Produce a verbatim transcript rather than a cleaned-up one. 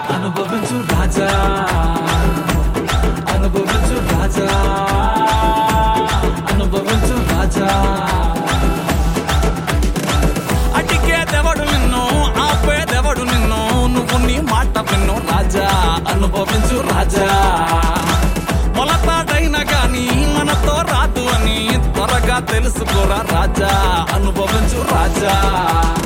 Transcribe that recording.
అనుభవించు రాజా అనుభవించు రాజా అనుభవించు రాజా అటికేదెవడు నిన్ను ఆపేదెవడు నిన్ను నువ్వు నీ మాట విన్ను రాజా అనుభవించు రాజా మొలతాడైనా గాని మనతో రాదు అని త్వరగా తెలుసుకోరా రాజా అనుభవించు రాజా